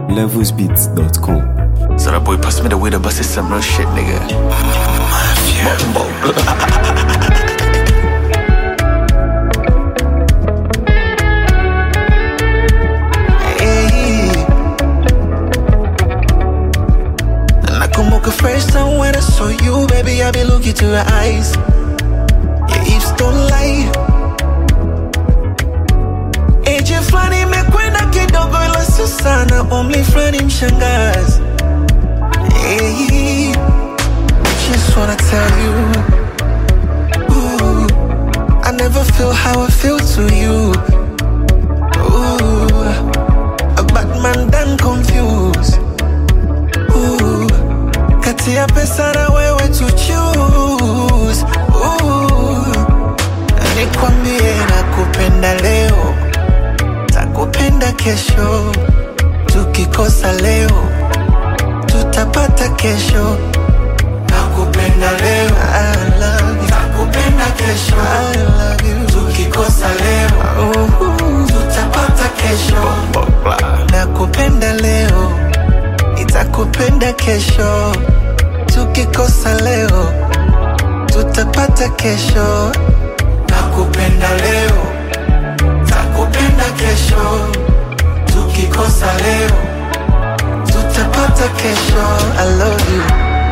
levelsbeats.com. So that boy pass me the way to bust some real shit, nigga. Hey. Nakumbuka first time when I saw you, baby, I be looking to your eyes. Your hips don't lie. Eje flani mekwenda kidogo ila sio sana, only flani mshangazi. Hey, just wanna tell you, ooh, I never feel how I feel to you. Ooh, a bad man done confused. Ooh, kati ya pesa na wewe to choose. Ooh, nikwambie nakupenda leo, takupenda kesho. Tukikosa leo tutapata kesho. Nakupenda leo, I love you. Nakupenda kesho, I love you. Tukikosa leo tutapata kesho. Nakupenda leo, nitakupenda kesho. Tukikosa leo tutapata kesho. Nakupenda leo, takupenda kesho. Tukikosa leo tutapata kesho. I love you.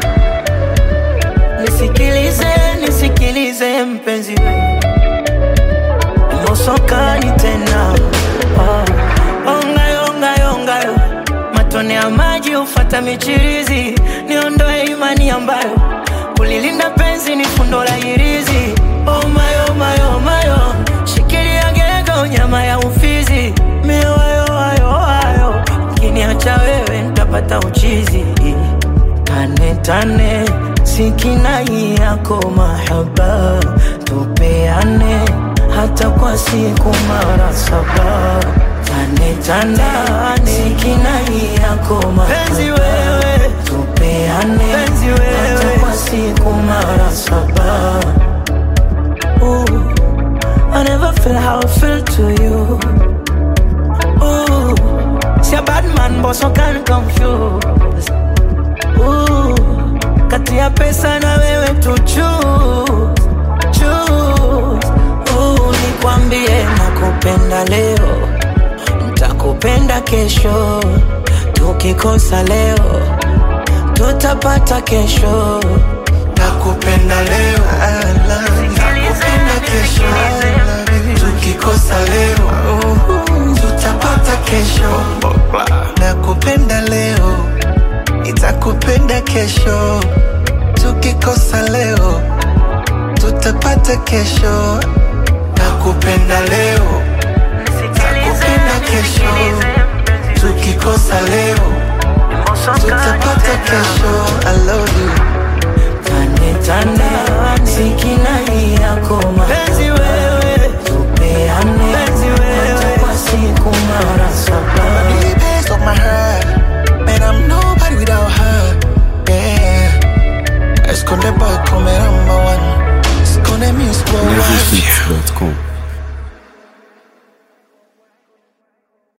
Nisikilize mpenzi wewe, mosokani tena. Onga matone ya maji ufata michirizi. Niondoe imani ambayo kulilinda penzi ni fundo la hirizi. Oh my, shikilia gego nyama ya ufizi. Miwayo ukiniacha wewe nitapata uchizi. Tane sikinai yako mahaba, tupeane hata kwa siku mara 7. Tane sikinai yako mahaba, wewe tupeane hata kwa siku mara 7. Ooh, I never feel how I feel to you. Ooh, see a bad man but so can't confuse. Ooh, kati ya pesa na wewe to choose. Ooh, nikwambie nakupenda leo, nitakupenda kesho. Tukikosa leo tutapata kesho. Nakupenda leo, I love you. Nakupenda kesho, I love you. Tukikosa leo tutapata kesho. Nakupenda leo, nitakupenda kesho. Tukikosa leo tutapata kesho. Nakupenda leo, nitakupenda kesho. Tukikosa leo tutapata kesho. I love you.